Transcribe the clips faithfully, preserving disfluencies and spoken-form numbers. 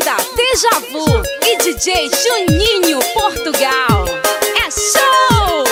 Banda Deja Vu e D J Juninho Portugal. É show!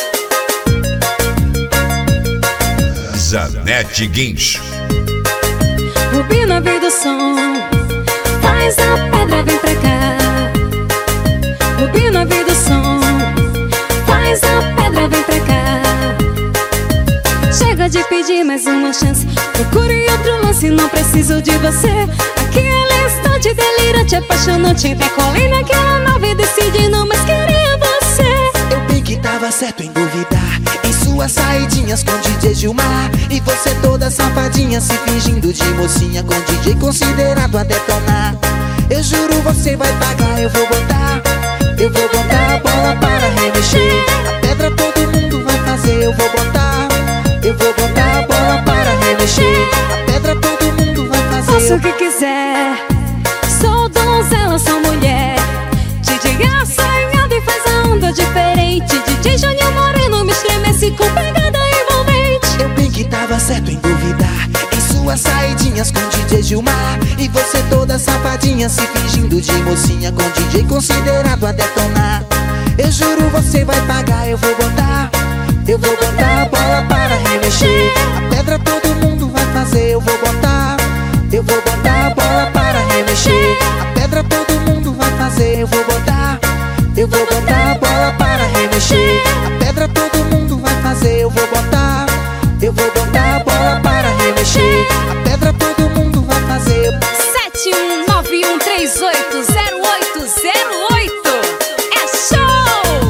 Zanetti Guincho. Rubina veio do som, faz a pedra, vem pra cá. Rubina veio do som, faz a pedra, vem pra cá. Chega de pedir mais uma chance, procure outro lance, não preciso de você. Aquele instante delirante, apaixonante, decolei naquela nave, decidi não mais querer você. Eu bem que tava certo em duvidar, em suas saidinhas com D J Gilmar. E você toda safadinha, se fingindo de mocinha, com D J considerado a detonar. Eu juro você vai pagar, eu vou botar, eu vou botar a bola para remexer. A pedra todo mundo vai fazer, eu vou botar, eu vou botar a bola para remexer. A pedra todo mundo vai fazer. Faça o que quiser, sou donzela, sou mulher. D J assanhado e faz a onda diferente. D J Juninho Moreno me estremece com pegada envolvente. Eu bem que tava certo em duvidar, em suas saidinhas com D J Gilmar. E você toda safadinha, se fingindo de mocinha, com D J considerado a detonar. Eu juro você vai pagar, eu vou botar, eu vou botar a bola para remexer. A pedra todo mundo vai fazer, eu vou botar, eu vou botar a bola para remexer. A pedra todo mundo vai fazer, eu vou botar, eu vou botar a bola para remexer. A pedra todo mundo vai fazer, eu vou botar, eu vou botar a bola para remexer. A pedra todo mundo vai fazer. sete um nove um três oito zero oito zero oito. É show!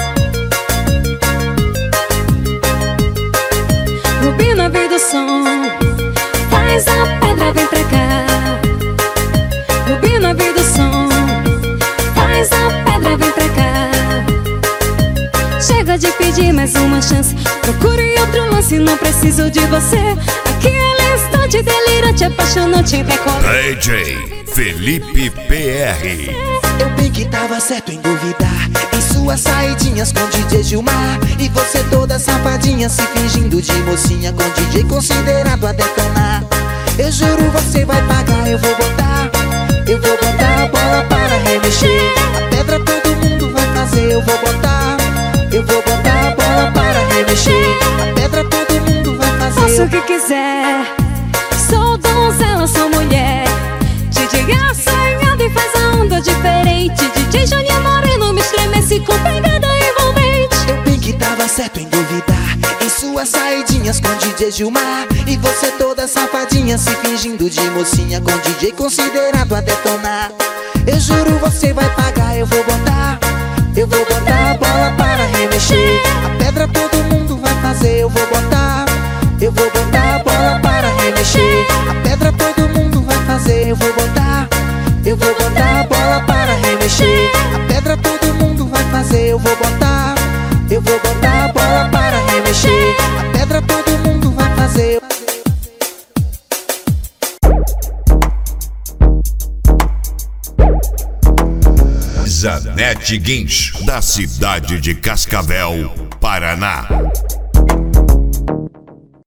Rubina veio do som, faz a pedra, vem pra cá. Rubina veio do som, faz a pedra, vem pra cá. Chega de pedir mais uma chance, procure outro lance, não preciso de você. Aquele instante delirante, apaixonante, decolei. D J Felipe P R. Eu bem que tava certo em duvidar, em suas saidinhas com D J Gilmar. E você toda safadinha, se fingindo de mocinha, com D J considerado a detonar. Eu juro você vai pagar, eu vou botar, eu vou botar a bola para remexer. A pedra todo mundo vai fazer, eu vou botar, eu vou botar a bola para remexer. A pedra todo mundo vai fazer. Faça o que quiser, sou donzela, sou mulher. D J assanhado e faz a onda diferente. D J Juninho Moreno me estremece com pegada envolvente. Eu bem que tava certo em duvidar, em suas saidinhas com D J Gilmar. E você toda safadinha, se fingindo de mocinha, com D J considerado a detonar. Eu juro você vai pagar, eu vou botar, eu vou botar a bola para remexer. A pedra todo mundo vai fazer, eu vou botar, eu vou botar a bola para remexer. A pedra todo mundo vai fazer, eu vou botar, eu vou botar a bola para remexer. A pedra todo mundo vai fazer, eu vou botar, eu vou botar a bola para remexer. A pedra todo mundo vai fazer. Zanetti Guincho, da cidade de Cascavel, Paraná.